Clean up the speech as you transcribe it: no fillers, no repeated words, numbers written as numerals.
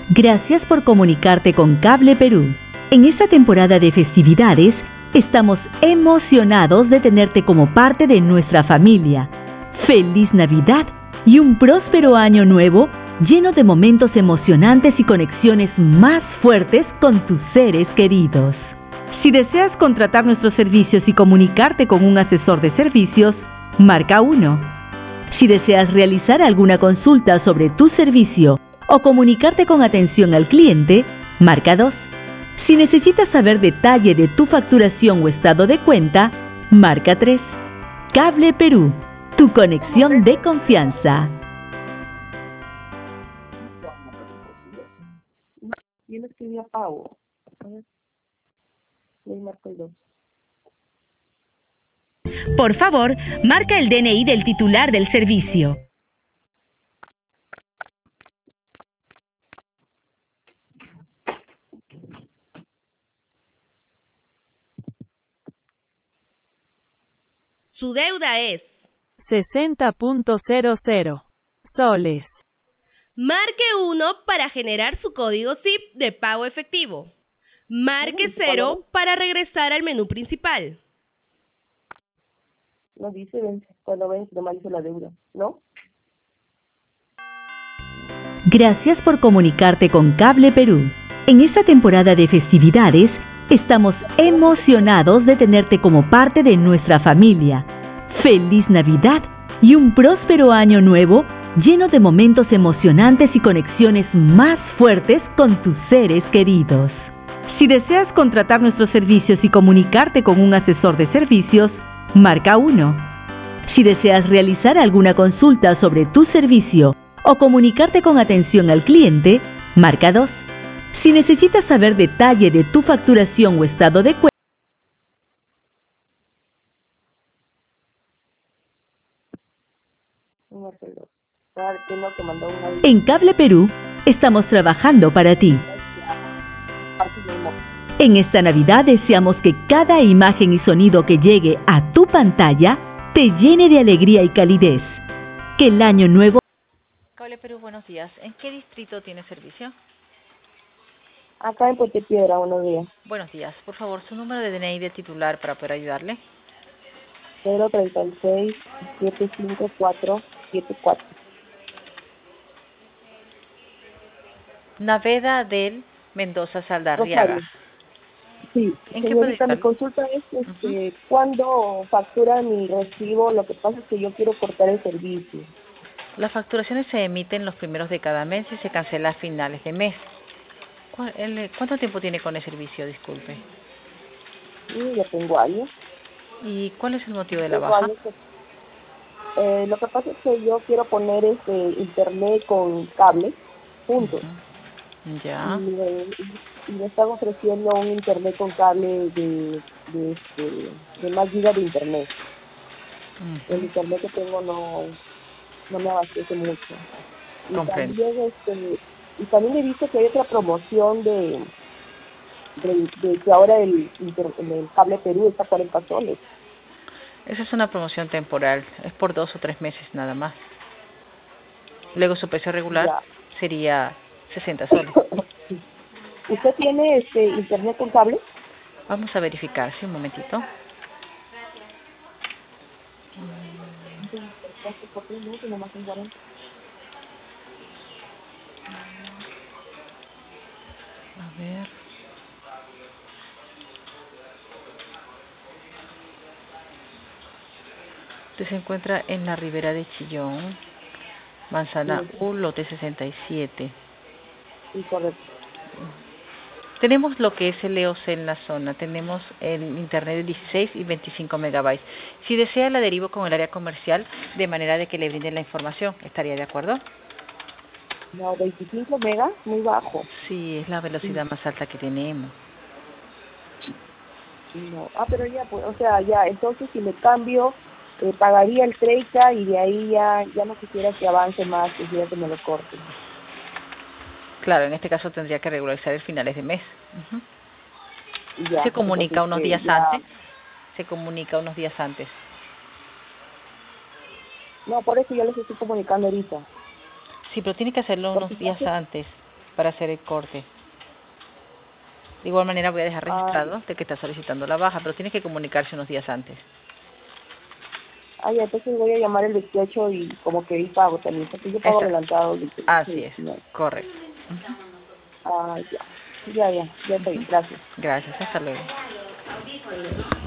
Gracias por comunicarte con Cable Perú. En esta temporada de festividades, estamos emocionados de tenerte como parte de nuestra familia. ¡Feliz Navidad y un próspero año nuevo lleno de momentos emocionantes y conexiones más fuertes con tus seres queridos! Si deseas contratar nuestros servicios y comunicarte con un asesor de servicios, marca 1. Si deseas realizar alguna consulta sobre tu servicio o comunicarte con atención al cliente, marca 2. Si necesitas saber detalle de tu facturación o estado de cuenta, marca 3. Cable Perú, tu conexión de confianza. ¿Quién escribía pago? A ver. Le marco el 2. Por favor, marca el DNI del titular del servicio. Su deuda es 60.00 soles. Marque 1 para generar su código SIP de pago efectivo. Marque 0 para regresar al menú principal. No dice vence, cuando vence nomás dice la deuda, ¿no? Gracias por comunicarte con Cable Perú. En esta temporada de festividades, estamos emocionados de tenerte como parte de nuestra familia. ¡Feliz Navidad y un próspero año nuevo lleno de momentos emocionantes y conexiones más fuertes con tus seres queridos! Si deseas contratar nuestros servicios y comunicarte con un asesor de servicios, marca 1. Si deseas realizar alguna consulta sobre tu servicio o comunicarte con atención al cliente, marca 2. Si necesitas saber detalle de tu facturación o estado de cuenta, Marco el 2. Claro, tengo que mandar una... en Cable Perú estamos trabajando para ti. En esta Navidad deseamos que cada imagen y sonido que llegue a tu pantalla te llene de alegría y calidez. Que el año nuevo... Cable Perú, buenos días. ¿En qué distrito tiene servicio? Acá en Puente Piedra, buenos días. Buenos días. Por favor, su número de DNI de titular para poder ayudarle. 036-75474. Naveda del Mendoza Saldarriaga. Rosario. Sí, ¿En qué señorita, mi puedo consulta es ¿cuándo factura mi recibo? Lo que pasa es que yo quiero cortar el servicio. Las facturaciones se emiten los primeros de cada mes y se cancela a finales de mes. ¿Cuánto tiempo tiene con el servicio? Disculpe. Ya tengo años. ¿Y cuál es el motivo de la baja? Lo que pasa es que yo quiero poner internet con cable, punto. Ya. Y me están ofreciendo un internet con cable de más gigas de internet. El internet que tengo no me abastece mucho. Y también he visto que hay otra promoción de que ahora el Cable Perú está a 40 soles. Esa es una promoción temporal, es por 2 o 3 meses nada más. Luego su precio regular sería 60 soles. ¿Usted tiene internet con cable? Vamos a verificar, sí, un momentito. A ver. Usted se encuentra en la Ribera de Chillón, Manzana U, lote 67. Sí, correcto. Tenemos lo que es el EOC en la zona. Tenemos el internet de 16 y 25 megabytes. Si desea, la derivo con el área comercial de manera de que le brinden la información. ¿Estaría de acuerdo? No, 25 megas, muy bajo. Sí, es la velocidad más alta que tenemos. No. Pero ya, pues, o sea, ya, entonces si me cambio, pagaría el 30 y de ahí ya no quisiera que avance más, quisiera que me lo corten. Claro, en este caso tendría que regularizar el finales de mes. Ya, se comunica unos días antes. Se comunica unos días antes. No, por eso yo les estoy comunicando ahorita. Sí, pero tiene que hacerlo unos días antes. para hacer el corte. De igual manera voy a dejar registrado de que está solicitando la baja, pero tienes que comunicarse unos días antes. Ya, entonces voy a llamar el 28 y como que el pago también, porque yo pago adelantado. Así es, correcto. Ya estoy, gracias. Gracias, hasta luego.